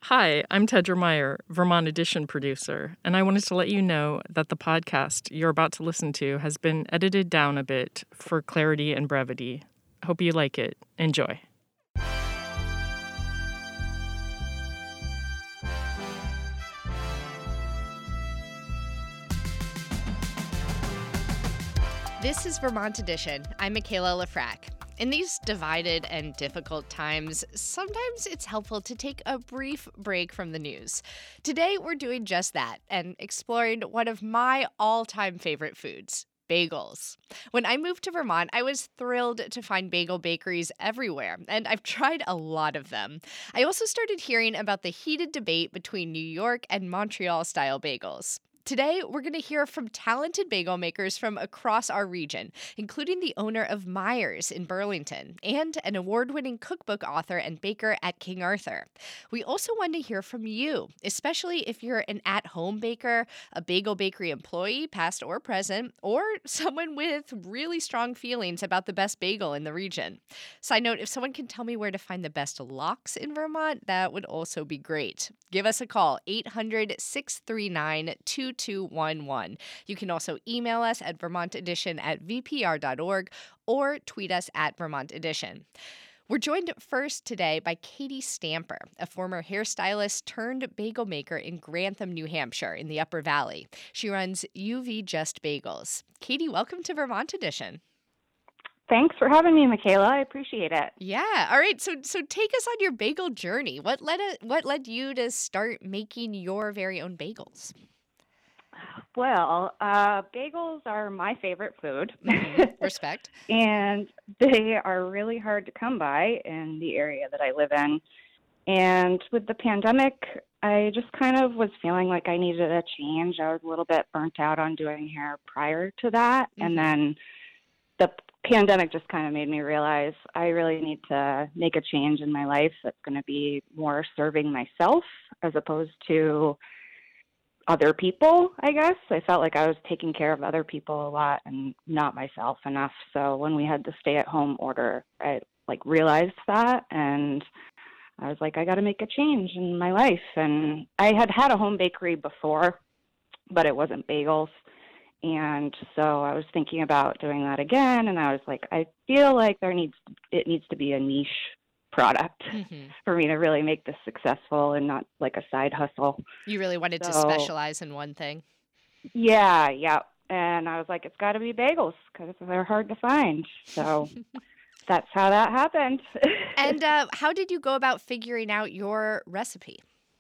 Hi, I'm Tedra Meyer, Vermont Edition producer, and I wanted to let you know that the podcast you're about to listen to has been edited down a bit for clarity and brevity. Hope you like it. Enjoy. This is Vermont Edition. I'm Michaela Lafrac. In these divided and difficult times, sometimes it's helpful to take a brief break from the news. Today, we're doing just that and exploring one of my all-time favorite foods, bagels. When I moved to Vermont, I was thrilled to find bagel bakeries everywhere, and I've tried a lot of them. I also started hearing about the heated debate between New York and Montreal-style bagels. Today, we're going to hear from talented bagel makers from across our region, including the owner of Myers in Burlington and an award-winning cookbook author and baker at King Arthur. We also want to hear from you, especially if you're an at-home baker, a bagel bakery employee, past or present, or someone with really strong feelings about the best bagel in the region. Side note, if someone can tell me where to find the best lox in Vermont, that would also be great. Give us a call, 800-639-2211. You can also email us at vermontedition@vpr.org or tweet us at Vermont Edition. We're joined first today by Katie Stamper, a former hairstylist turned bagel maker in Grantham, New Hampshire in the Upper Valley. She runs UV Just Bagels. Katie, welcome to Vermont Edition. Thanks for having me, Michaela. I appreciate it. Yeah. All right. So take us on your bagel journey. What led you to start making your very own bagels? Well, bagels are my favorite food. Respect. And they are really hard to come by in the area that I live in. And with the pandemic, I just kind of was feeling like I needed a change. I was a little bit burnt out on doing hair prior to that. Mm-hmm. And then the pandemic just kind of made me realize I really need to make a change in my life that's going to be more serving myself as opposed to other people, I guess. I felt like I was taking care of other people a lot and not myself enough. So when we had the stay-at-home order, I realized that, and I was like, I got to make a change in my life. And I had a home bakery before, but it wasn't bagels. And so I was thinking about doing that again, and I was like, I feel like it needs to be a niche product for me to really make this successful and not like a side hustle. You really wanted to specialize in one thing. Yeah. And I was like, it's got to be bagels because they're hard to find. So that's how that happened. And how did you go about figuring out your recipe?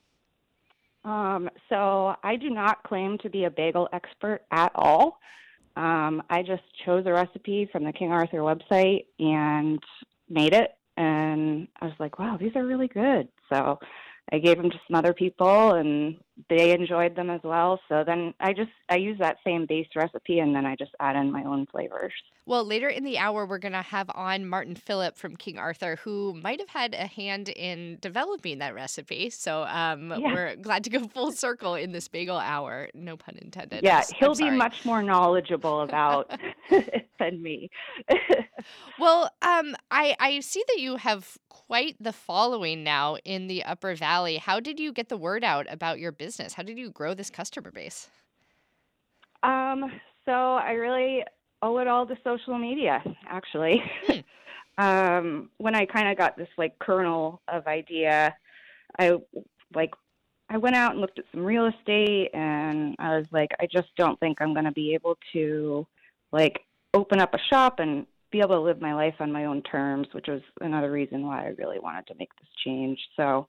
So I do not claim to be a bagel expert at all. I just chose a recipe from the King Arthur website and made it. And I was like, wow, these are really good. So I gave them to some other people and they enjoyed them as well. So then I use that same base recipe and then I just add in my own flavors. Well, later in the hour, we're going to have on Martin Phillip from King Arthur, who might have had a hand in developing that recipe. So We're glad to go full circle in this bagel hour. No pun intended. Yeah, he'll be much more knowledgeable about it than me. Well, I see that you have quite the following now in the Upper Valley. How did you get the word out about your business? How did you grow this customer base? So I really owe it all to social media, actually. When I kind of got this kernel of idea, I went out and looked at some real estate, and I was like, I just don't think I'm going to be able to open up a shop and be able to live my life on my own terms, which was another reason why I really wanted to make this change. So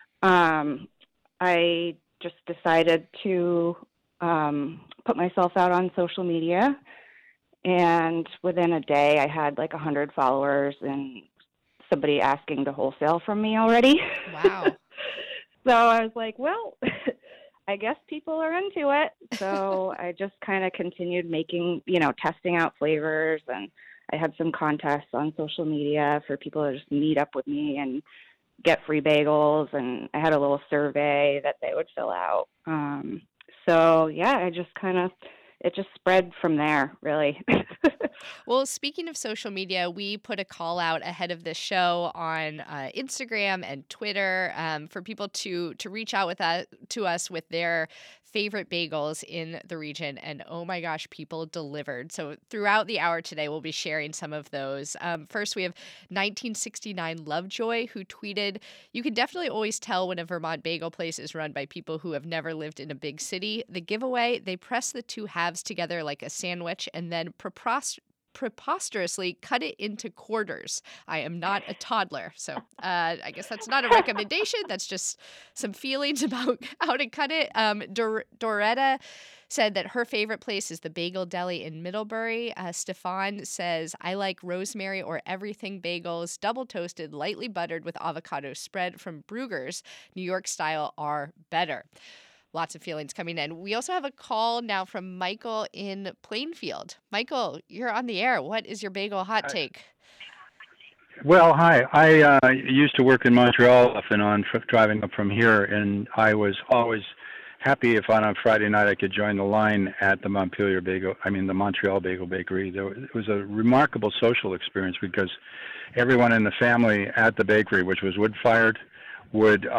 I just decided to put myself out on social media. And within a day, I had 100 followers and somebody asking to wholesale from me already. Wow. So I was like, well, I guess people are into it. So I just kind of continued making, testing out flavors. And I had some contests on social media for people to just meet up with me and get free bagels. And I had a little survey that they would fill out. I just kind of it just spread from there, really. Well, speaking of social media, we put a call out ahead of this show on Instagram and Twitter for people to reach out to us with their favorite bagels in the region. And oh my gosh, people delivered. So throughout the hour today, we'll be sharing some of those. First, we have 1969 Lovejoy, who tweeted, "You can definitely always tell when a Vermont bagel place is run by people who have never lived in a big city. The giveaway, they press the two halves together like a sandwich and then preposterously cut it into quarters. I am not a toddler." So I guess that's not a recommendation. That's just some feelings about how to cut it. Doretta said that her favorite place is the Bagel Deli in Middlebury. Stefan says, "I like rosemary or everything bagels, double toasted, lightly buttered with avocado spread from Brugger's. New York style are better." Lots of feelings coming in. We also have a call now from Michael in Plainfield. Michael, you're on the air. What is your bagel hot take? Well, hi. I used to work in Montreal off and on driving up from here, and I was always happy if on a Friday night I could join the line at the the Montreal Bagel Bakery. It was a remarkable social experience because everyone in the family at the bakery, which was wood-fired, would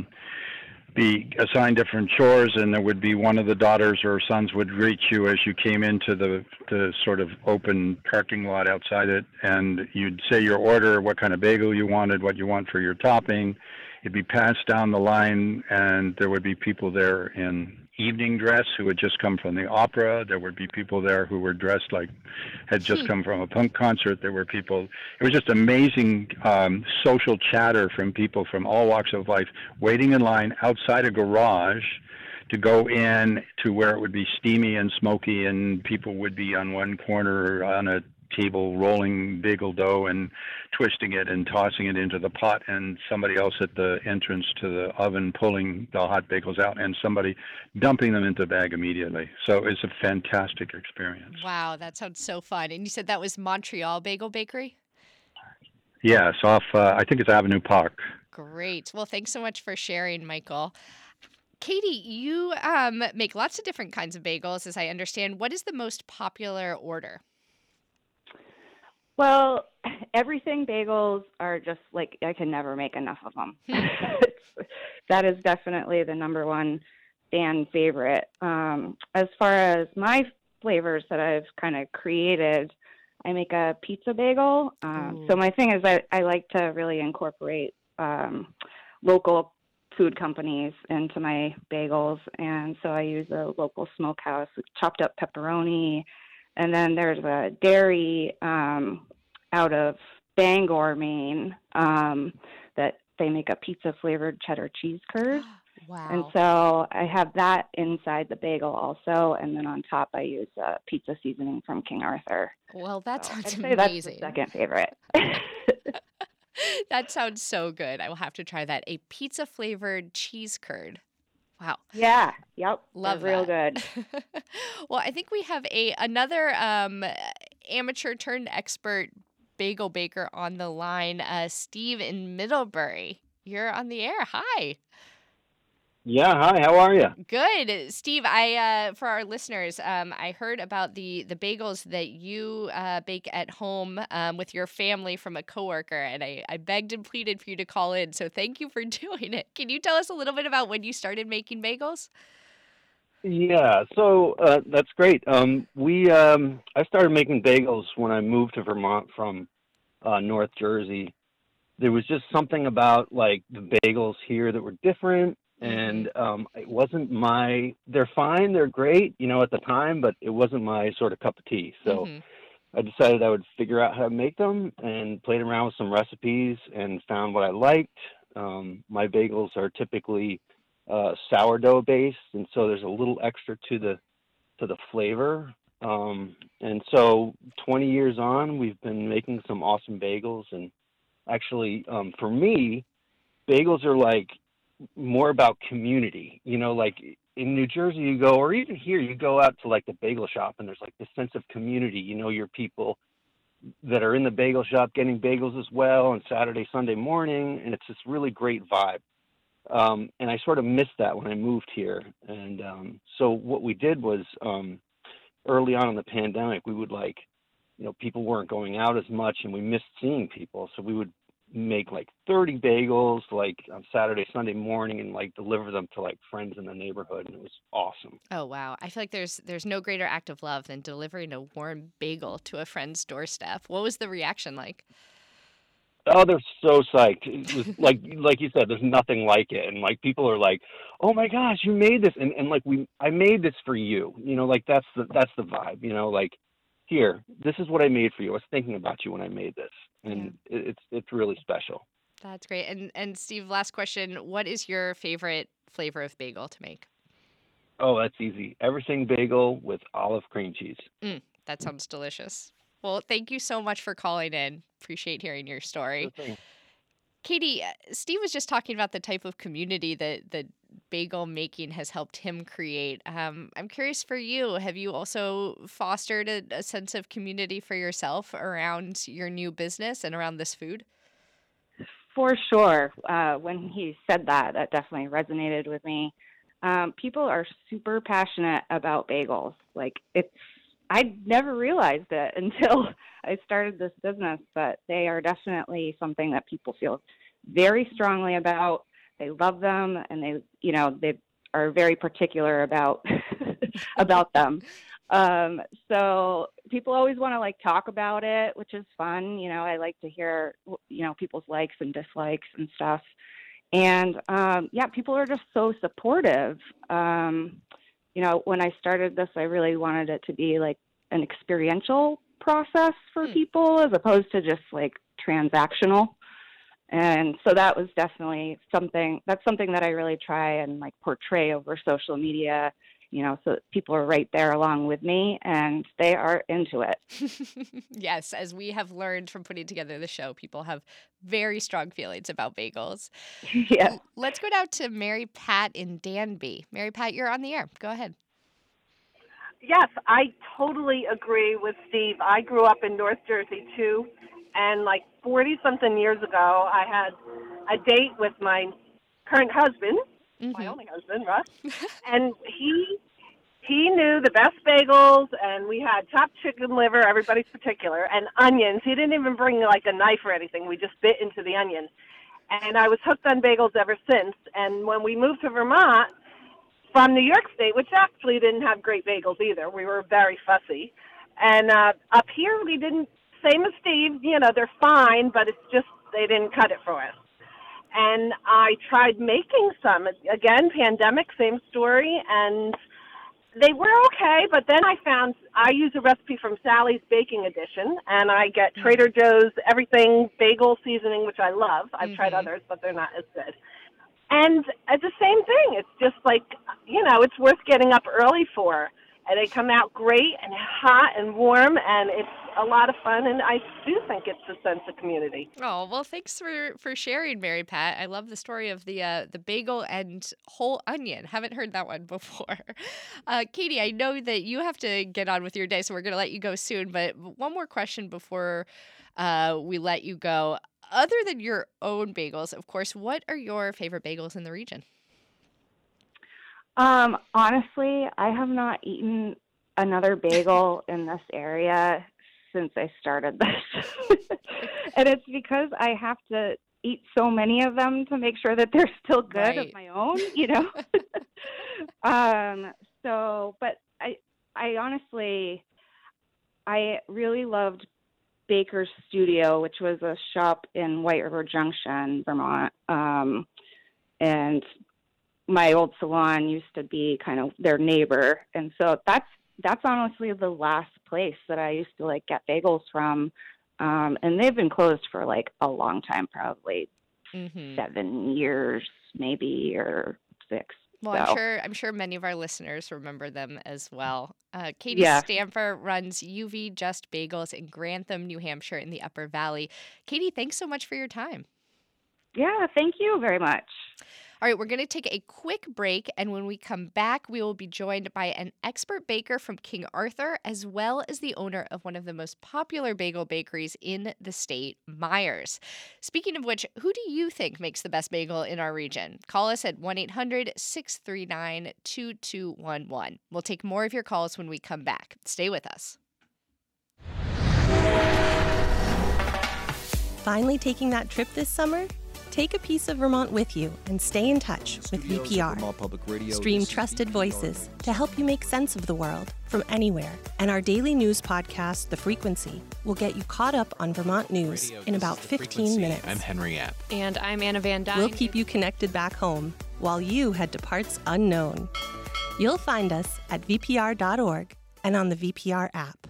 be assigned different chores, and there would be one of the daughters or sons would greet you as you came into the sort of open parking lot outside it, and you'd say your order, what kind of bagel you wanted, what you want for your topping. It'd be passed down the line, and there would be people there in evening dress who had just come from the opera. There would be people there who were dressed like had just come from a punk concert. There were people. It was just amazing social chatter from people from all walks of life, waiting in line outside a garage to go in to where it would be steamy and smoky, and people would be on one corner on a table rolling bagel dough and twisting it and tossing it into the pot, and somebody else at the entrance to the oven pulling the hot bagels out, and somebody dumping them into the bag immediately. So it's a fantastic experience. Wow, that sounds so fun. And you said that was Montreal Bagel Bakery? Yes, off, I think it's Avenue Park. Great. Well, thanks so much for sharing, Michael. Katie, you make lots of different kinds of bagels, as I understand. What is the most popular order? Well, everything bagels are just like, I can never make enough of them. That is definitely the number one fan favorite. As far as my flavors that I've kind of created, I make a pizza bagel. So my thing is that I like to really incorporate local food companies into my bagels. And so I use a local smokehouse with chopped up pepperoni. And then there's a dairy out of Bangor, Maine, that they make a pizza-flavored cheddar cheese curd. Wow. And so I have that inside the bagel also. And then on top, I use pizza seasoning from King Arthur. Well, that sounds I'd say amazing. that's the second favorite. That sounds so good. I will have to try that. A pizza-flavored cheese curd. Wow. Yeah. Yep. Love They're real that. good. Well, I think we have another amateur turned expert bagel baker on the line. Steve in Middlebury. You're on the air. Hi. Yeah, hi, how are you? Good. Steve, I for our listeners, I heard about the bagels that you bake at home with your family from a coworker, and I begged and pleaded for you to call in, so thank you for doing it. Can you tell us a little bit about when you started making bagels? Yeah, so that's great. I started making bagels when I moved to Vermont from North Jersey. There was just something about like the bagels here that were different. And it wasn't they're fine, they're great, at the time, but it wasn't my sort of cup of tea. So I decided I would figure out how to make them and played around with some recipes and found what I liked. My bagels are typically sourdough based, and so there's a little extra to the flavor. And so 20 years on, we've been making some awesome bagels. And actually, for me, bagels are like more about community, like in New Jersey you go, or even here you go out to like the bagel shop and there's like this sense of community, your people that are in the bagel shop getting bagels as well on Saturday, Sunday morning. And it's this really great vibe. And I sort of missed that when I moved here. And so what we did was early on in the pandemic, we would people weren't going out as much and we missed seeing people. So we would make like 30 bagels like on Saturday, Sunday morning and like deliver them to like friends in the neighborhood. And it was awesome. Oh, wow. I feel like there's no greater act of love than delivering a warm bagel to a friend's doorstep. What was the reaction like? Oh, they're so psyched. It was like you said, there's nothing like it. And like people are like, "Oh my gosh, you made this." And like I made this for you. Like that's the vibe, like here, this is what I made for you. I was thinking about you when I made this. And it's really special. That's great. And Steve, last question, what is your favorite flavor of bagel to make? Oh, that's easy. Everything bagel with olive cream cheese. That sounds delicious. Well, thank you so much for calling in. Appreciate hearing your story. Sure. Katie, Steve was just talking about the type of community that bagel making has helped him create. I'm curious for you, have you also fostered a sense of community for yourself around your new business and around this food? For sure. When he said that definitely resonated with me. People are super passionate about bagels. I never realized it until I started this business, but they are definitely something that people feel very strongly about. They love them, and they are very particular about about them. So people always want to talk about it, which is fun. I like to hear people's likes and dislikes and stuff. And people are just so supportive. When I started this, I really wanted it to be like an experiential process for people as opposed to just like transactional. And so that was definitely something that I really try and portray over social media, so that people are right there along with me and they are into it. Yes, as we have learned from putting together the show, people have very strong feelings about bagels. Yeah. Let's go down to Mary Pat in Danby. Mary Pat, you're on the air. Go ahead. Yes, I totally agree with Steve. I grew up in North Jersey, too, and 40-something years ago, I had a date with my current husband, my only husband, Russ, and he knew the best bagels, and we had chopped chicken liver, everybody's particular, and onions. He didn't even bring a knife or anything. We just bit into the onion. And I was hooked on bagels ever since. And when we moved to Vermont from New York State, which actually didn't have great bagels either, we were very fussy. And up here, we didn't, same as Steve, they're fine, but it's just they didn't cut it for us. And I tried making some. Again, pandemic, same story, and they were okay, but then I use a recipe from Sally's Baking Edition, and I get Trader Joe's everything bagel seasoning, which I love. I've tried others, but they're not as good. And it's the same thing. It's just it's worth getting up early for. And they come out great and hot and warm, and it's a lot of fun, and I do think it's a sense of community. Oh, well, thanks for sharing, Mary Pat. I love the story of the bagel and whole onion. Haven't heard that one before. Katie, I know that you have to get on with your day, so we're going to let you go soon, but one more question before we let you go. Other than your own bagels, of course, what are your favorite bagels in the region? Honestly, I have not eaten another bagel in this area since I started this. And it's because I have to eat so many of them to make sure that they're still good of my own, but I honestly, I really loved Baker's Studio, which was a shop in White River Junction, Vermont. And my old salon used to be kind of their neighbor. And so that's honestly the last place that I used to get bagels from. And they've been closed for a long time, probably 7 years, maybe, or 6. Well, so. I'm sure many of our listeners remember them as well. Katie Stamper runs UV Just Bagels in Grantham, New Hampshire in the Upper Valley. Katie, thanks so much for your time. Yeah, thank you very much. All right, we're going to take a quick break, and when we come back, we will be joined by an expert baker from King Arthur, as well as the owner of one of the most popular bagel bakeries in the state, Myers. Speaking of which, who do you think makes the best bagel in our region? Call us at 1-800-639-2211. We'll take more of your calls when we come back. Stay with us. Finally taking that trip this summer? Take a piece of Vermont with you and stay in touch with VPR. Stream trusted voices to help you make sense of the world from anywhere. And our daily news podcast, The Frequency, will get you caught up on Vermont news in about 15 minutes. I'm Henry App. And I'm Anna Van Dyne. We'll keep you connected back home while you head to parts unknown. You'll find us at vpr.org and on the VPR app.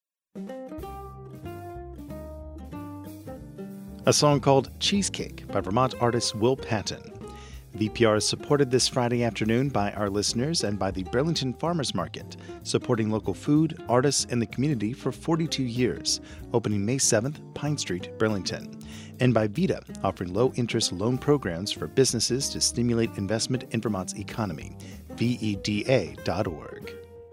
A song called Cheesecake by Vermont artist Will Patton. VPR is supported this Friday afternoon by our listeners and by the Burlington Farmers Market, supporting local food, artists, and the community for 42 years, opening May 7th, Pine Street, Burlington. And by VITA, offering low-interest loan programs for businesses to stimulate investment in Vermont's economy. VEDA.org.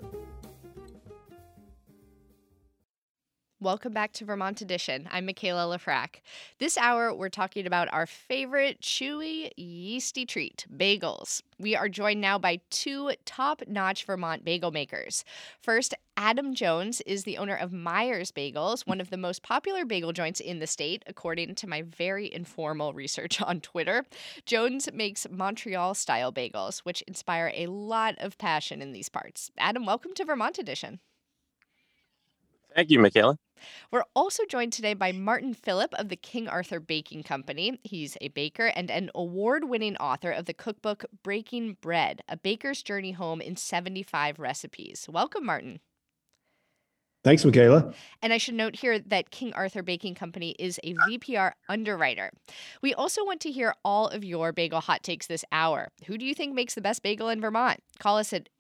Welcome back to Vermont Edition. I'm Michaela Lafrac. This hour, we're talking about our favorite chewy, yeasty treat, bagels. We are joined now by two top-notch Vermont bagel makers. First, Adam Jones is the owner of Myers Bagels, one of the most popular bagel joints in the state, according to my very informal research on Twitter. Jones makes Montreal-style bagels, which inspire a lot of passion in these parts. Adam, welcome to Vermont Edition. Thank you, Michaela. We're also joined today by Martin Phillip of the King Arthur Baking Company. He's a baker and an award-winning author of the cookbook Breaking Bread, A Baker's Journey Home in 75 Recipes. Welcome, Martin. Thanks, Michaela. And I should note here that King Arthur Baking Company is a VPR underwriter. We also want to hear all of your bagel hot takes this hour. Who do you think makes the best bagel in Vermont? Call us at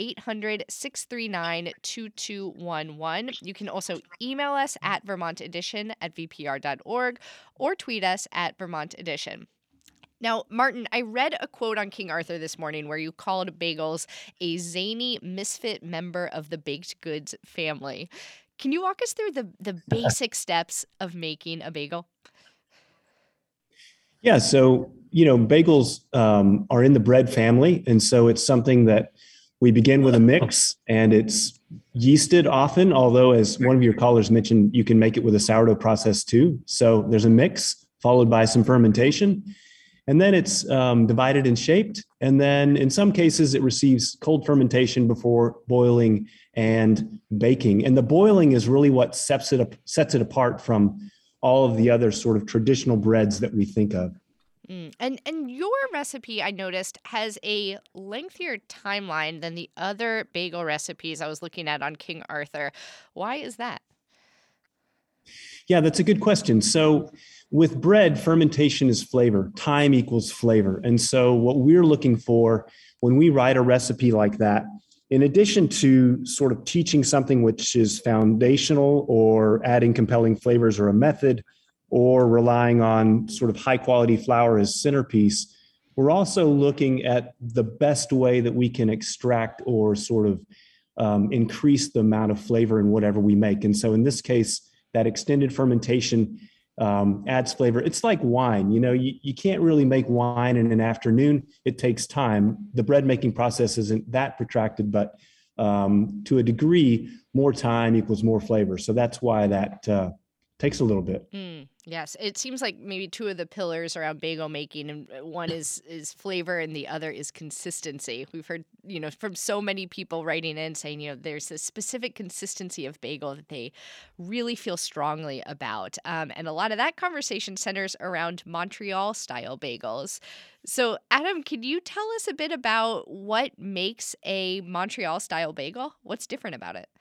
800-639-2211. You can also email us at vermontedition@vpr.org or tweet us at vermontedition. Now, Martin, I read a quote on King Arthur this morning where you called bagels a zany misfit member of the baked goods family. Can you walk us through the basic steps of making a bagel? Yeah, so, bagels are in the bread family. And so it's something that we begin with a mix, and it's yeasted often, although as one of your callers mentioned, you can make it with a sourdough process too. So there's a mix followed by some fermentation. And then it's divided and shaped. And then in some cases, it receives cold fermentation before boiling and baking. And the boiling is really what sets it apart from all of the other sort of traditional breads that we think of. And your recipe, I noticed, has a lengthier timeline than the other bagel recipes I was looking at on King Arthur. Why is that? Yeah, that's a good question. So with bread, fermentation is flavor. Time equals flavor. And so what we're looking for when we write a recipe like that, in addition to sort of teaching something which is foundational or adding compelling flavors or a method or relying on sort of high quality flour as centerpiece, we're also looking at the best way that we can extract or sort of increase the amount of flavor in whatever we make. And so in this case, that extended fermentation adds flavor. It's like wine. You can't really make wine in an afternoon. It takes time. The bread making process isn't that protracted, but to a degree, more time equals more flavor. So that's why that takes a little bit. Yes, it seems like maybe two of the pillars around bagel making, and one is flavor and the other is consistency. We've heard, from so many people writing in saying, there's a specific consistency of bagel that they really feel strongly about. And a lot of that conversation centers around Montreal-style bagels. So, Adam, can you tell us a bit about what makes a Montreal-style bagel? What's different about it?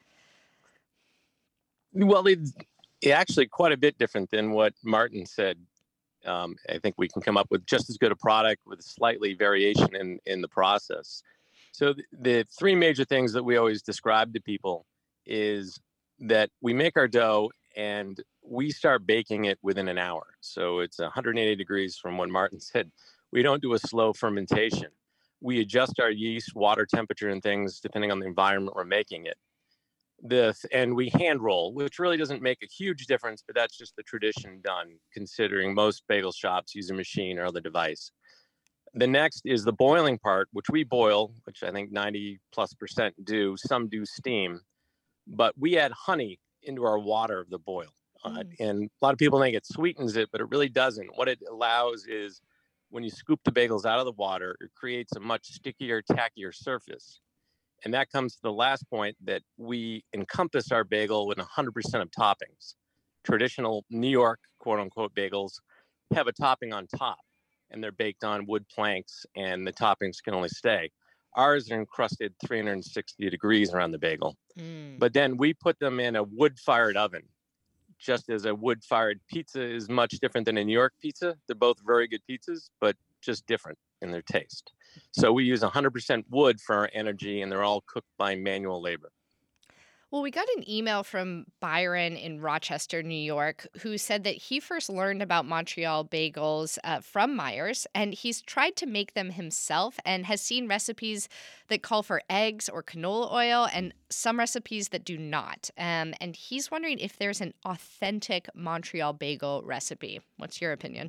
Well, it's actually quite a bit different than what Martin said. I think we can come up with just as good a product with slightly variation in the process. So the three major things that we always describe to people is that we make our dough and we start baking it within an hour. So it's 180 degrees from what Martin said. We don't do a slow fermentation. We adjust our yeast, water temperature, and things depending on the environment we're making it. And we hand roll, which really doesn't make a huge difference, but that's just the tradition done, considering most bagel shops use a machine or other device. The next is the boiling part, which we boil, which I think 90+% do. Some do steam, but we add honey into our water of the boil. And a lot of people think it sweetens it, but it really doesn't. What it allows is when you scoop the bagels out of the water, it creates a much stickier, tackier surface. And that comes to the last point, that we encompass our bagel with 100% of toppings. Traditional New York, quote unquote, bagels have a topping on top, and they're baked on wood planks, and the toppings can only stay. Ours are encrusted 360 degrees around the bagel. But then we put them in a wood-fired oven. Just as a wood-fired pizza is much different than a New York pizza. They're both very good pizzas, but just different in their taste. So we use 100% wood for our energy, and they're all cooked by manual labor. Well, we got an email from Byron in Rochester, New York, who said that he first learned about Montreal bagels from Meijer's, and he's tried to make them himself and has seen recipes that call for eggs or canola oil and some recipes that do not. And he's wondering if there's an authentic Montreal bagel recipe. What's your opinion?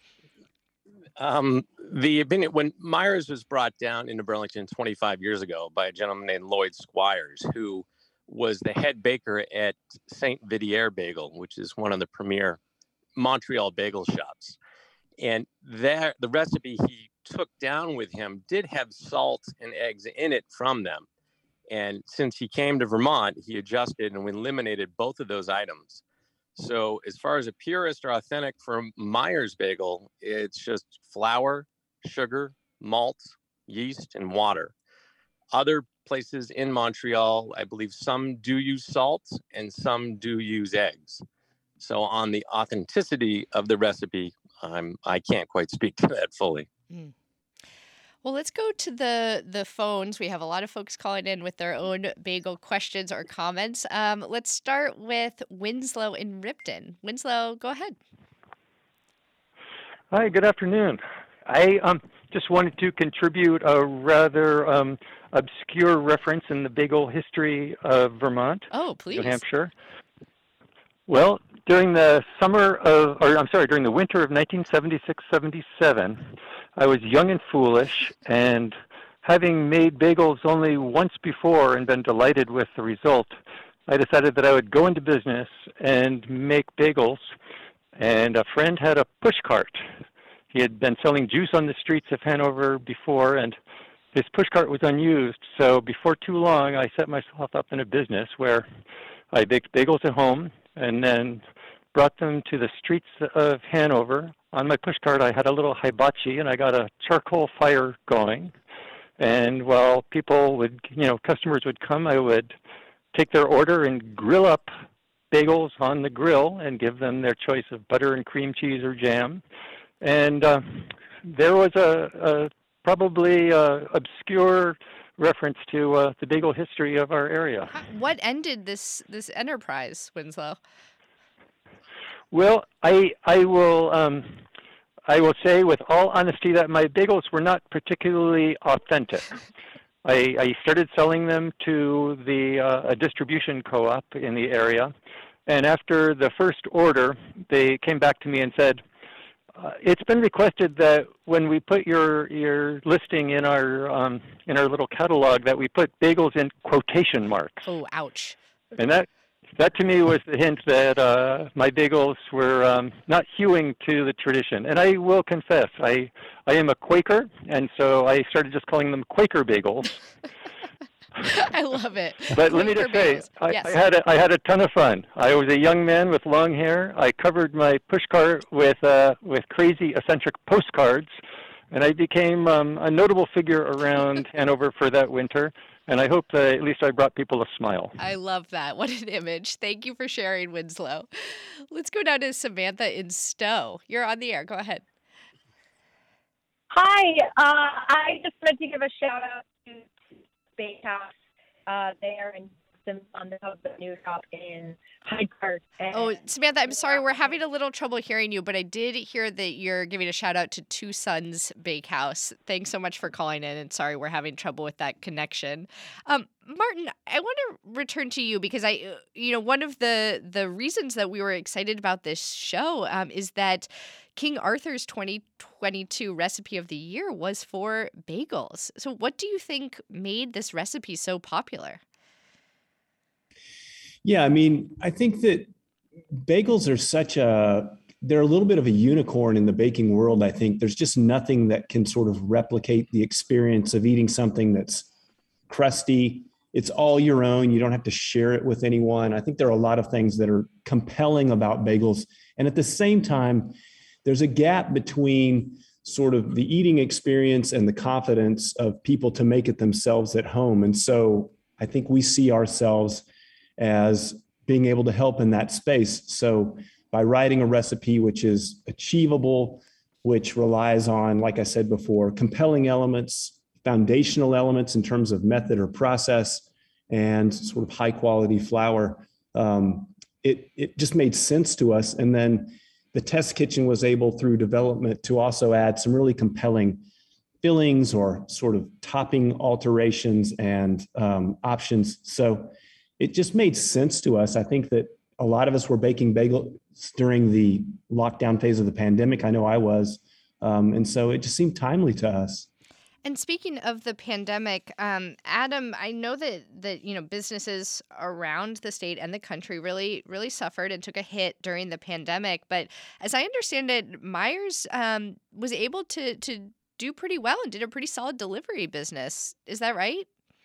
The opinion, when Meijer's was brought down into Burlington 25 years ago by a gentleman named Lloyd Squires, who was the head baker at Saint Vidier Bagel, which is one of the premier Montreal bagel shops. And there, the recipe he took down with him did have salt and eggs in it from them. And since he came to Vermont, he adjusted and we eliminated both of those items. So as far as a purist or authentic for Meijer's bagel, it's just flour, sugar, malt, yeast, and water. Other places in Montreal, I believe some do use salt and some do use eggs. So on the authenticity of the recipe, I can't quite speak to that fully. Well, let's go to the phones. We have a lot of folks calling in with their own bagel questions or comments. Let's start with Winslow in Ripton. Winslow, go ahead. Hi, good afternoon. I just wanted to contribute a rather obscure reference in the bagel history of Vermont. Oh, please. New Hampshire. Well, during the during the winter of 1976-77, I was young and foolish, and having made bagels only once before and been delighted with the result, I decided that I would go into business and make bagels. And a friend had a push cart. He had been selling juice on the streets of Hanover before, and his push cart was unused. So before too long, I set myself up in a business where I baked bagels at home and then brought them to the streets of Hanover. On my push cart, I had a little hibachi, and I got a charcoal fire going. And while customers would come, I would take their order and grill up bagels on the grill and give them their choice of butter and cream cheese or jam. And there was a probably obscure reference to the bagel history of our area. What ended this enterprise, Winslow? Well, I will say with all honesty that my bagels were not particularly authentic. I started selling them to a distribution co-op in the area, and after the first order, they came back to me and said, it's been requested that when we put your listing in our little catalog that we put bagels in quotation marks. Oh, ouch! And that to me was the hint that my bagels were not hewing to the tradition. And I will confess, I am a Quaker, and so I started just calling them Quaker bagels. I love it. But let me just say, I had a ton of fun. I was a young man with long hair. I covered my pushcart with crazy eccentric postcards, and I became a notable figure around Hanover for that winter. And I hope that at least I brought people a smile. I love that. What an image. Thank you for sharing, Winslow. Let's go down to Samantha in Stowe. You're on the air. Go ahead. Hi. I just wanted to give a shout out to Bakehouse there in on the new shop in Hyde Park. Oh, Samantha, I'm sorry. We're having a little trouble hearing you, but I did hear that you're giving a shout out to Two Sons Bakehouse. Thanks so much for calling in, and sorry we're having trouble with that connection. Martin, I want to return to you because one of the reasons that we were excited about this show is that King Arthur's 2022 recipe of the year was for bagels. So what do you think made this recipe so popular? Yeah, I mean, I think that bagels are they're a little bit of a unicorn in the baking world. I think there's just nothing that can sort of replicate the experience of eating something that's crusty. It's all your own. You don't have to share it with anyone. I think there are a lot of things that are compelling about bagels. And at the same time, there's a gap between sort of the eating experience and the confidence of people to make it themselves at home. And so I think we see ourselves as being able to help in that space. So by writing a recipe which is achievable, which relies on, like I said before, compelling elements, foundational elements in terms of method or process, and sort of high quality flour, it just made sense to us. And then the test kitchen was able, through development, to also add some really compelling fillings or sort of topping alterations and options. So it just made sense to us. I think that a lot of us were baking bagels during the lockdown phase of the pandemic. I know I was. And so it just seemed timely to us. And speaking of the pandemic, Adam, I know that businesses around the state and the country really, really suffered and took a hit during the pandemic. But as I understand it, Meijer's was able to do pretty well and did a pretty solid delivery business. Is that right?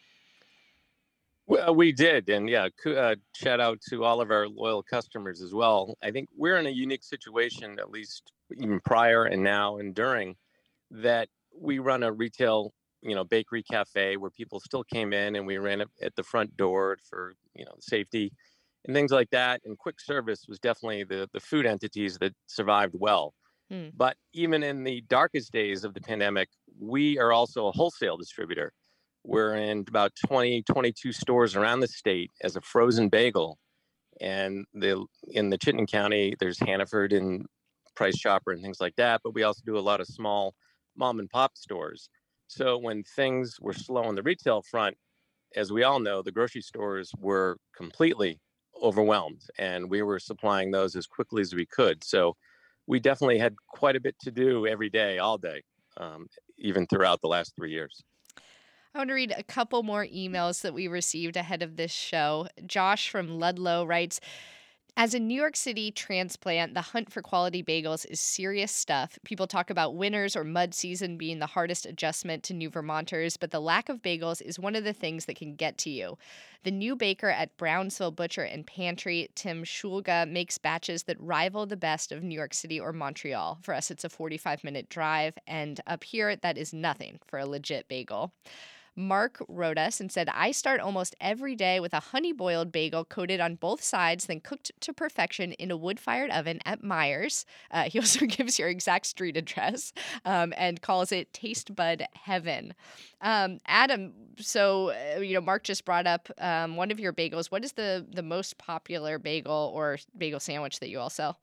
Well, we did. And yeah, shout out to all of our loyal customers as well. I think we're in a unique situation, at least even prior and now and during, that we run a retail, bakery cafe where people still came in, and we ran it at the front door for, safety and things like that. And quick service was definitely the food entities that survived well. But even in the darkest days of the pandemic, we are also a wholesale distributor. We're in about 22 stores around the state as a frozen bagel. And in the Chittenden County, there's Hannaford and Price Chopper and things like that. But we also do a lot of small mom and pop stores. So when things were slow on the retail front, as we all know, the grocery stores were completely overwhelmed, and we were supplying those as quickly as we could. So we definitely had quite a bit to do every day, all day, even throughout the last 3 years. I want to read a couple more emails that we received ahead of this show. Josh from Ludlow writes, as a New York City transplant, the hunt for quality bagels is serious stuff. People talk about winters or mud season being the hardest adjustment to new Vermonters, but the lack of bagels is one of the things that can get to you. The new baker at Brownsville Butcher and Pantry, Tim Schulga, makes batches that rival the best of New York City or Montreal. For us, it's a 45-minute drive, and up here, that is nothing for a legit bagel. Mark wrote us and said, I start almost every day with a honey-boiled bagel coated on both sides, then cooked to perfection in a wood-fired oven at Meijer's. He also gives your exact street address and calls it Taste Bud Heaven. Adam, so, Mark just brought up one of your bagels. What is the most popular bagel or bagel sandwich that you all sell?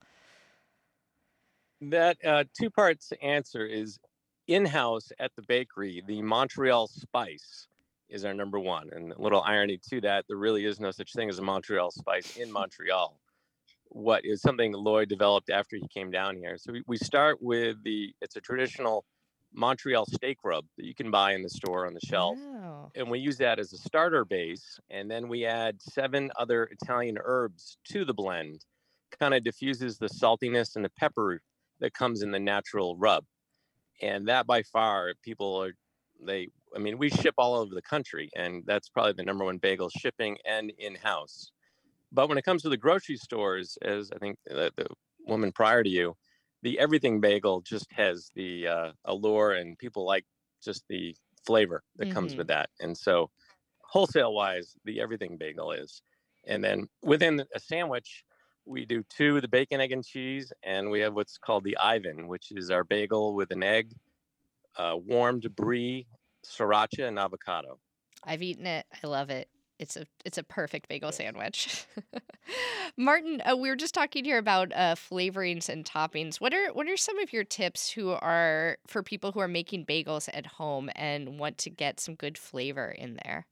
That two parts answer is in-house at the bakery, the Montreal Spice is our number one. And a little irony to that, there really is no such thing as a Montreal Spice in Montreal. What is something Lloyd developed after he came down here. So we start with it's a traditional Montreal steak rub that you can buy in the store on the shelf. Oh. And we use that as a starter base. And then we add 7 other Italian herbs to the blend. Kind of diffuses the saltiness and the pepper that comes in the natural rub. And that by far, we ship all over the country, and that's probably the number one bagel shipping and in-house. But when it comes to the grocery stores, as I think the woman prior to you, the everything bagel just has the allure, and people like just the flavor that comes with that. And so wholesale wise, the everything bagel is. And then within a sandwich, we do 2, the bacon, egg, and cheese, and we have what's called the Ivan, which is our bagel with an egg, warmed brie, sriracha, and avocado. I've eaten it. I love it. it's a perfect bagel sandwich. Martin, we were just talking here about flavorings and toppings. What are some of your tips for people who are making bagels at home and want to get some good flavor in there?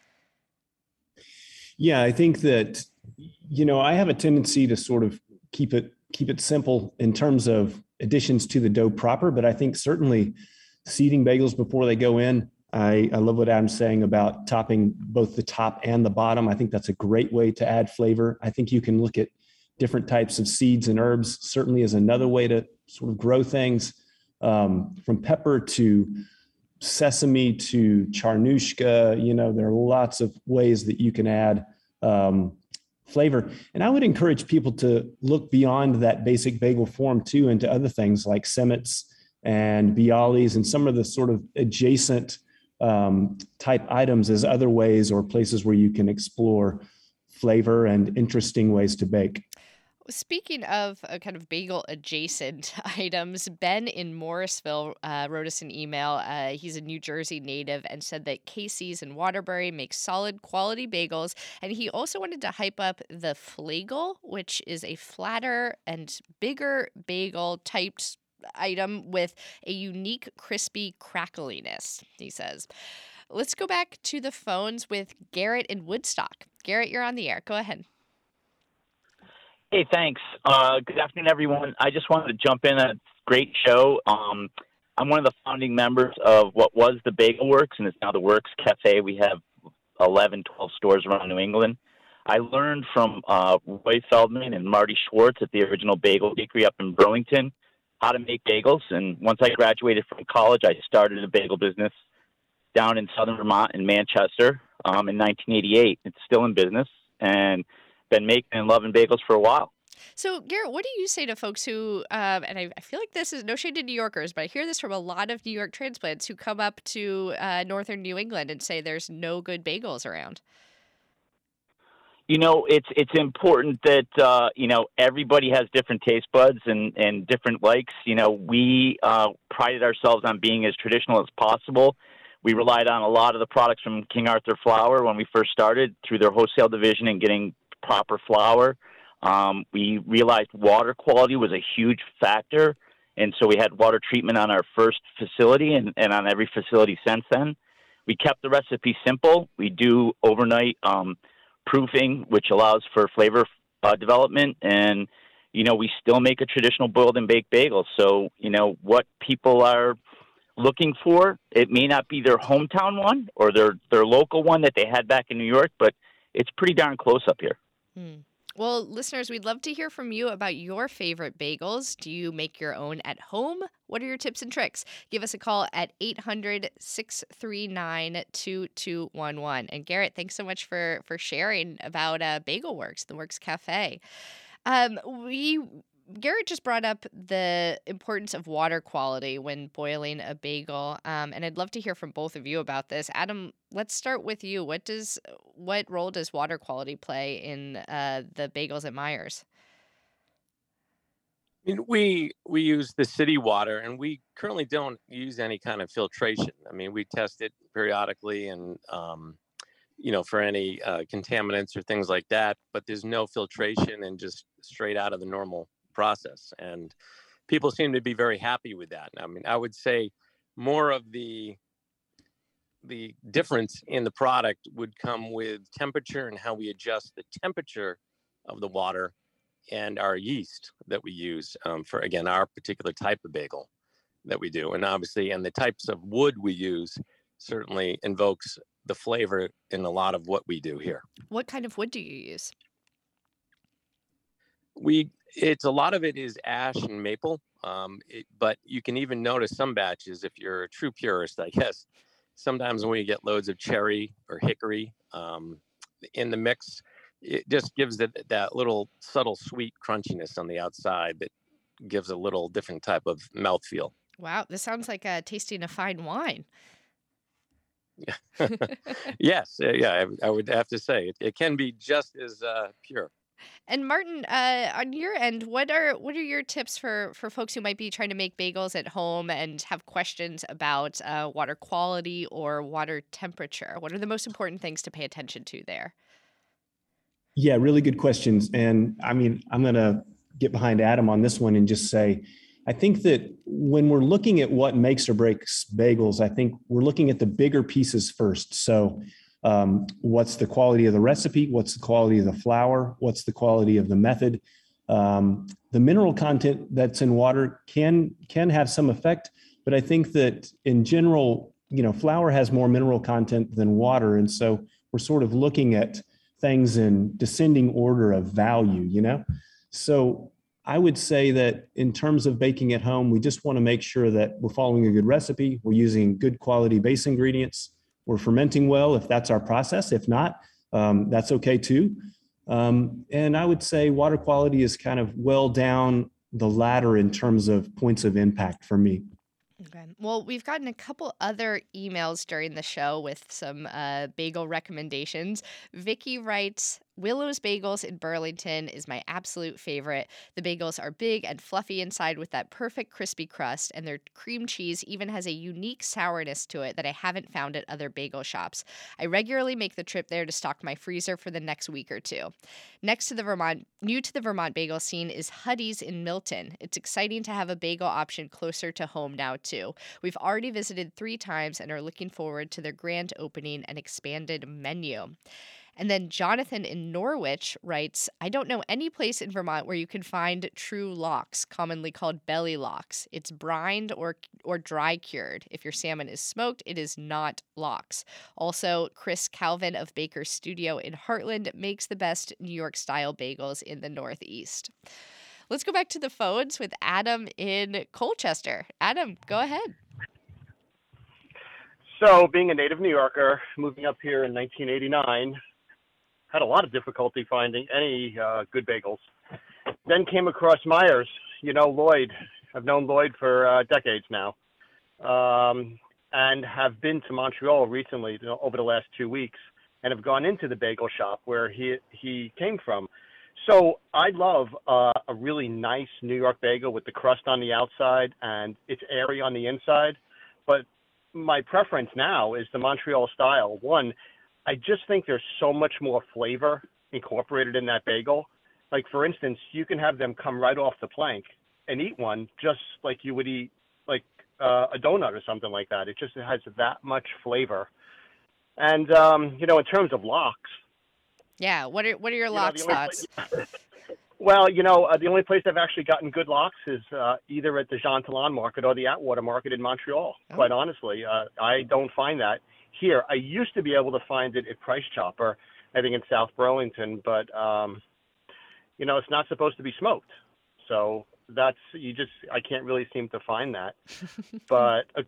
Yeah, I think that, I have a tendency to sort of keep it simple in terms of additions to the dough proper, but I think certainly seeding bagels before they go in. I love what Adam's saying about topping both the top and the bottom. I think that's a great way to add flavor. I think you can look at different types of seeds and herbs, certainly as another way to sort of grow things, from pepper to sesame to charnushka. There are lots of ways that you can add flavor. And I would encourage people to look beyond that basic bagel form too into other things like semmets and bialys and some of the sort of adjacent type items as other ways or places where you can explore flavor and interesting ways to bake. Speaking of kind of bagel adjacent items, Ben in Morrisville wrote us an email. He's a New Jersey native and said that Casey's in Waterbury makes solid quality bagels. And he also wanted to hype up the Flagel, which is a flatter and bigger bagel typed item with a unique crispy crackliness, he says. Let's go back to the phones with Garrett in Woodstock. Garrett, you're on the air. Go ahead. Hey, thanks. Good afternoon, everyone. I just wanted to jump in. A great show. I'm one of the founding members of what was the Bagel Works, and it's now the Works Cafe. We have 11, 12 stores around New England. I learned from Roy Feldman and Marty Schwartz at the original Bagel Bakery up in Burlington how to make bagels. And once I graduated from college, I started a bagel business down in southern Vermont in Manchester in 1988. It's still in business and been making and loving bagels for a while. So, Garrett, what do you say to folks who, and I feel like this is no shade to New Yorkers, but I hear this from a lot of New York transplants who come up to northern New England and say there's no good bagels around? It's important that, everybody has different taste buds and different likes. We prided ourselves on being as traditional as possible. We relied on a lot of the products from King Arthur Flour when we first started through their wholesale division and getting proper flour. We realized water quality was a huge factor, and so we had water treatment on our first facility and on every facility since then. We kept the recipe simple. We do overnight proofing, which allows for flavor development, and we still make a traditional boiled and baked bagel. So what people are looking for, it may not be their hometown one or their local one that they had back in New York, but it's pretty darn close up here. Well, listeners, we'd love to hear from you about your favorite bagels. Do you make your own at home? What are your tips and tricks? Give us a call at 800-639-2211. And Garrett, thanks so much for sharing about Bagel Works, the Works Cafe. Garrett just brought up the importance of water quality when boiling a bagel, and I'd love to hear from both of you about this. Adam, let's start with you. What role does water quality play in the bagels at Meyer's? I mean, we use the city water, and we currently don't use any kind of filtration. I mean, we test it periodically, and for any contaminants or things like that. But there's no filtration, and just straight out of the normal process, and people seem to be very happy with that. I mean, I would say more of the difference in the product would come with temperature and how we adjust the temperature of the water and our yeast that we use for, again, our particular type of bagel that we do. And obviously, and the types of wood we use certainly invokes the flavor in a lot of what we do here. What kind of wood do you use? It's a lot of it is ash and maple, but you can even notice some batches, if you're a true purist, I guess, sometimes when we get loads of cherry or hickory in the mix, it just gives that little subtle sweet crunchiness on the outside that gives a little different type of mouthfeel. Wow, this sounds like tasting a fine wine. Yes, yeah, I would have to say it can be just as pure. And Martin, on your end, what are your tips for folks who might be trying to make bagels at home and have questions about water quality or water temperature? What are the most important things to pay attention to there? Yeah, really good questions. And I mean, I'm going to get behind Adam on this one and just say, I think that when we're looking at what makes or breaks bagels, I think we're looking at the bigger pieces first. So what's the quality of the recipe? What's the quality of the flour? What's the quality of the method? The mineral content that's in water can have some effect, but I think that in general, flour has more mineral content than water. And so we're sort of looking at things in descending order of value, So I would say that in terms of baking at home, we just want to make sure that we're following a good recipe. We're using good quality base ingredients. We're fermenting well if that's our process. If not, that's okay too. And I would say water quality is kind of well down the ladder in terms of points of impact for me. Okay. Well, we've gotten a couple other emails during the show with some bagel recommendations. Vicky writes, Willow's Bagels in Burlington is my absolute favorite. The bagels are big and fluffy inside with that perfect crispy crust, and their cream cheese even has a unique sourness to it that I haven't found at other bagel shops. I regularly make the trip there to stock my freezer for the next week or two. New to the Vermont bagel scene is Huddy's in Milton. It's exciting to have a bagel option closer to home now, too. We've already visited 3 times and are looking forward to their grand opening and expanded menu. And then Jonathan in Norwich writes, I don't know any place in Vermont where you can find true lox, commonly called belly lox. It's brined or dry cured. If your salmon is smoked, it is not lox. Also, Chris Calvin of Baker's Studio in Heartland makes the best New York-style bagels in the Northeast. Let's go back to the phones with Adam in Colchester. Adam, go ahead. So, being a native New Yorker, moving up here in 1989, had a lot of difficulty finding any good bagels. Then came across Myers, Lloyd. I've known Lloyd for decades now, and have been to Montreal recently over the last 2 weeks, and have gone into the bagel shop where he came from. So I love a really nice New York bagel with the crust on the outside and it's airy on the inside. But my preference now is the Montreal style. One, I just think there's so much more flavor incorporated in that bagel. Like, for instance, you can have them come right off the plank and eat one just like you would eat like a donut or something like that. It just has that much flavor. And, in terms of lox. Yeah, what are your lox thoughts? Well, the only place I've actually gotten good lox is either at the Jean Talon Market or the Atwater Market in Montreal, quite honestly. I don't find that here. I used to be able to find it at Price Chopper, I think in South Burlington, but, it's not supposed to be smoked. So I can't really seem to find that. But a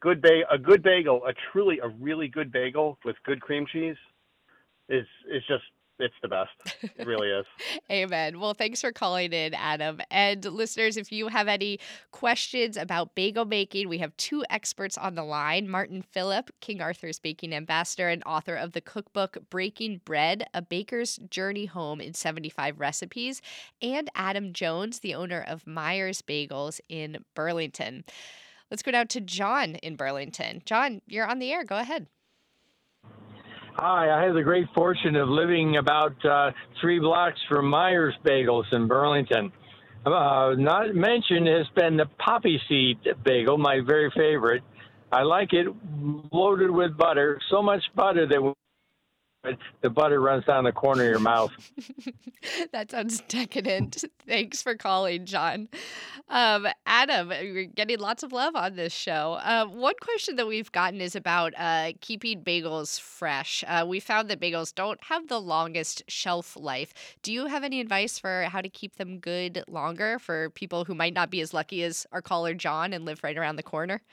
really good bagel with good cream cheese is just, it's the best. It really is. Amen. Well, thanks for calling in, Adam. And listeners, if you have any questions about bagel making, we have 2 experts on the line. Martin Phillip, King Arthur's baking ambassador and author of the cookbook Breaking Bread, A Baker's Journey Home in 75 Recipes, and Adam Jones, the owner of Myers Bagels in Burlington. Let's go down to John in Burlington. John, you're on the air. Go ahead. Hi, I have the great fortune of living about 3 blocks from Myers Bagels in Burlington. Not mentioned has been the poppy seed bagel, my very favorite. I like it loaded with butter, so much butter that the butter runs down the corner of your mouth. That sounds decadent. Thanks for calling, John. Adam, we're getting lots of love on this show. One question that we've gotten is about keeping bagels fresh. We found that bagels don't have the longest shelf life. Do you have any advice for how to keep them good longer for people who might not be as lucky as our caller John and live right around the corner?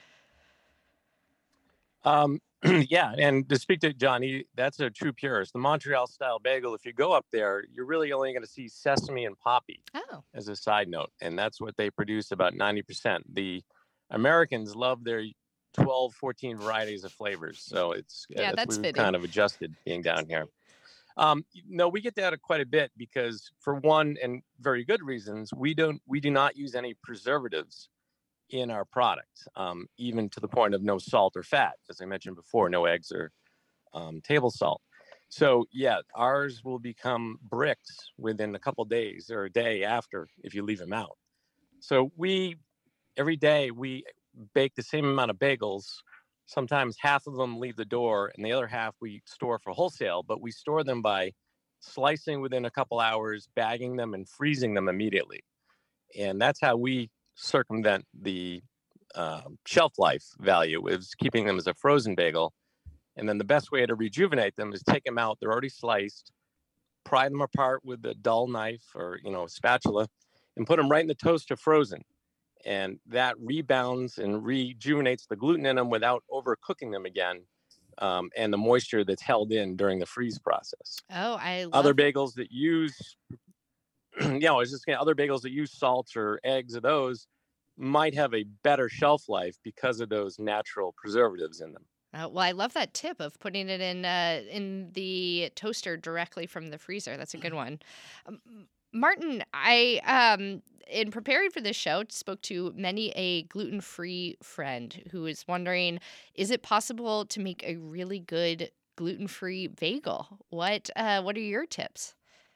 Yeah, and to speak to John, that's a true purist. The Montreal style bagel, if you go up there, you're really only going to see sesame and poppy as a side note. And that's what they produce about 90%. The Americans love their 12, 14 varieties of flavors. So that's we've fitting. kind of adjusted being down here. No, we get that quite a bit because, for one, and very good reasons, we do not use any preservatives in our product, even to the point of no salt or fat. As I mentioned before, no eggs or table salt. So yeah, ours will become bricks within a couple days or a day after if you leave them out. So every day we bake the same amount of bagels. Sometimes half of them leave the door and the other half we store for wholesale, but we store them by slicing within a couple hours, bagging them and freezing them immediately. And that's how we circumvent the shelf life value, is keeping them as a frozen bagel. And then the best way to rejuvenate them is take them out. They're already sliced, pry them apart with a dull knife or, spatula, and put them right in the toaster frozen. And that rebounds and rejuvenates the gluten in them without overcooking them again, and the moisture that's held in during the freeze process. Oh, I love other bagels that use, other bagels that use salts or eggs or those might have a better shelf life because of those natural preservatives in them. Well, I love that tip of putting it in the toaster directly from the freezer. That's a good one. Martin, I in preparing for this show, spoke to many a gluten-free friend who is wondering, is it possible to make a really good gluten-free bagel? What are your tips?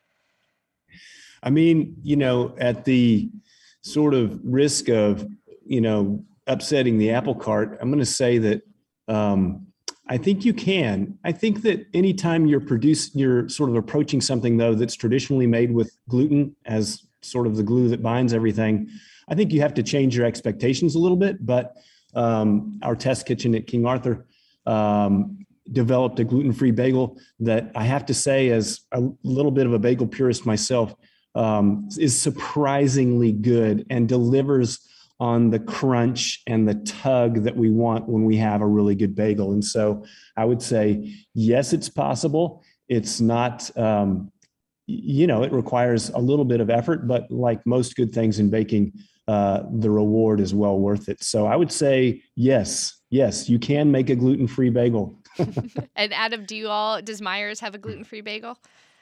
I mean, at the sort of risk of, upsetting the apple cart, I'm going to say that I think you can. I think that anytime you're sort of approaching something, though, that's traditionally made with gluten as sort of the glue that binds everything, I think you have to change your expectations a little bit. But our test kitchen at King Arthur developed a gluten-free bagel that I have to say, as a little bit of a bagel purist myself, is surprisingly good and delivers on the crunch and the tug that we want when we have a really good bagel. And so I would say, yes, it's possible. It's not, it requires a little bit of effort, but like most good things in baking, the reward is well worth it. So I would say, yes, you can make a gluten-free bagel. And Adam, does Meijer's have a gluten-free bagel?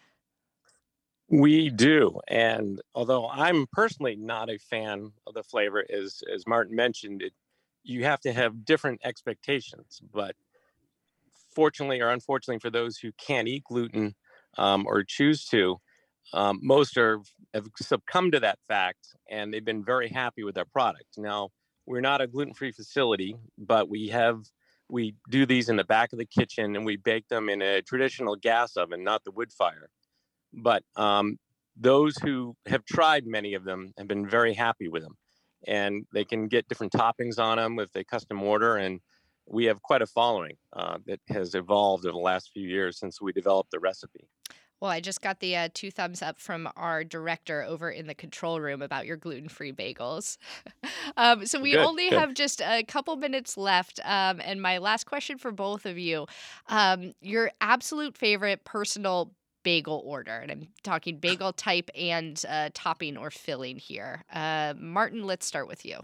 We do. And although I'm personally not a fan of the flavor, as Martin mentioned, you have to have different expectations. But fortunately or unfortunately for those who can't eat gluten or choose to, most have succumbed to that fact, and they've been very happy with their product. Now, we're not a gluten-free facility, but we do these in the back of the kitchen, and we bake them in a traditional gas oven, not the wood fire. But those who have tried many of them have been very happy with them, and they can get different toppings on them if they custom order. And we have quite a following that has evolved over the last few years since we developed the recipe. Well, I just got the 2 thumbs up from our director over in the control room about your gluten-free bagels. So we only have just a couple minutes left. And my last question for both of you, your absolute favorite personal bagel order, and I'm talking bagel type and topping or filling here. Martin, let's start with you.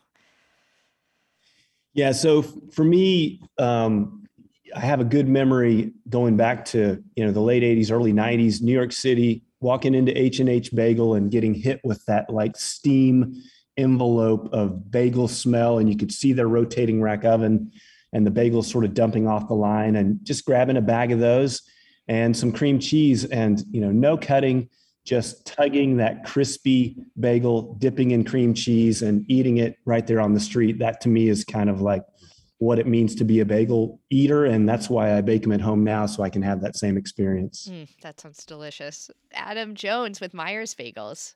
Yeah, so for me, I have a good memory going back to the late 80s, early 90s, New York City, walking into H&H Bagel and getting hit with that like steam envelope of bagel smell, and you could see their rotating rack oven and the bagels sort of dumping off the line, and just grabbing a bag of those and some cream cheese and, no cutting, just tugging that crispy bagel, dipping in cream cheese and eating it right there on the street. That to me is kind of like what it means to be a bagel eater. And that's why I bake them at home now, so I can have that same experience. That sounds delicious. Adam Jones with Meijer's Bagels.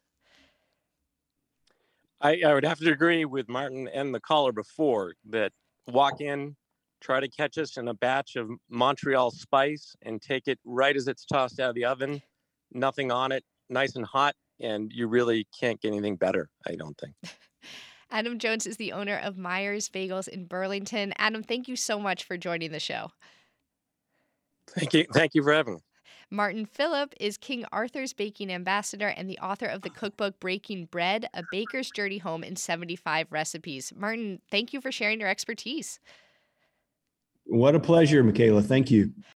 I would have to agree with Martin and the caller before that. Walk in, try to catch us in a batch of Montreal spice and take it right as it's tossed out of the oven, nothing on it, nice and hot, and you really can't get anything better, I don't think. Adam Jones is the owner of Meijer's Bagels in Burlington. Adam, thank you so much for joining the show. Thank you. Thank you for having me. Martin Phillip is King Arthur's baking ambassador and the author of the cookbook Breaking Bread, A Baker's Journey Home in 75 Recipes. Martin, thank you for sharing your expertise. What a pleasure, Michaela. Thank you.